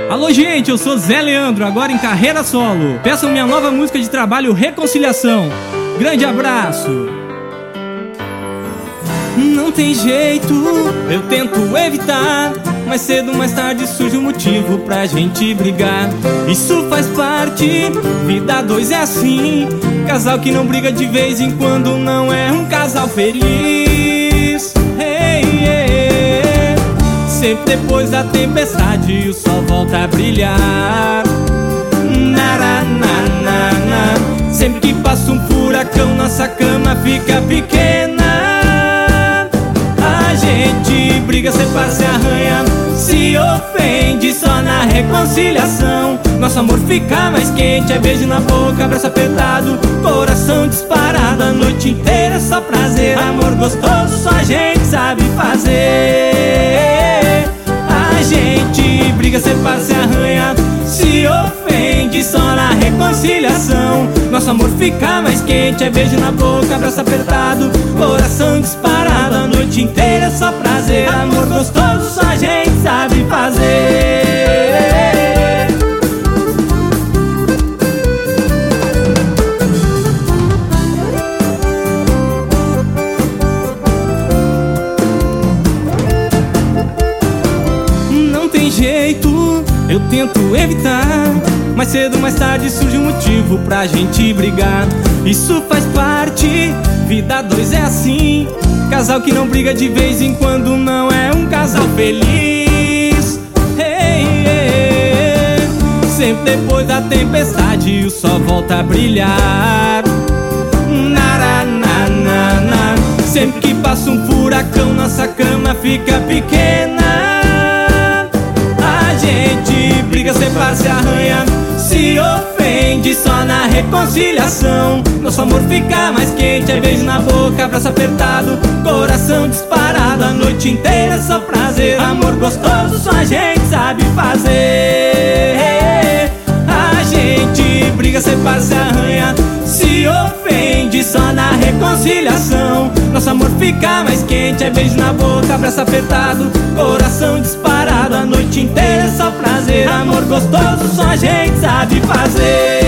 Alô gente, eu sou Zé Leandro, agora em carreira solo. Peçam minha nova música de trabalho, Reconciliação. Grande abraço. Não tem jeito, eu tento evitar, mais cedo ou mais tarde surge um motivo pra gente brigar. Isso faz parte, vida dois é assim. Casal que não briga de vez em quando não é um casal feliz. Hey, hey. Sempre depois da tempestade o sol volta a brilhar. Sempre que passa um furacão nossa cama fica pequena. A gente briga, separa, se arranha, se ofende só na reconciliação. Nosso amor fica mais quente, é beijo na boca, abraço apertado, coração disparado. A noite inteira é só prazer, amor gostoso só a gente sabe fazer. A gente briga, separa, se arranha, se ofende só na reconciliação. Nosso amor fica mais quente, é beijo na boca, abraço apertado, coração disparado. A noite inteira é só prazer, amor gostoso só a gente sabe fazer. Não tem jeito, eu tento evitar, mais cedo ou mais tarde surge um motivo pra gente brigar. Isso faz parte, vida dois é assim. Casal que não briga de vez em quando não é um casal feliz. Hey, hey. Sempre depois da tempestade o sol volta a brilhar. Sempre que passa um furacão nossa cama fica pequena. A gente briga, separa, se arranha, se ofende só na reconciliação. Nosso amor fica mais quente, é beijo na boca, abraço apertado, coração disparado. A noite inteira é só prazer, amor gostoso só a gente sabe fazer. A gente briga, separa, se arranha, se ofende só na reconciliação. Nosso amor fica mais quente, é beijo na boca, abraço apertado, coração disparado. A noite inteira é só prazer, amor gostoso só a gente sabe fazer.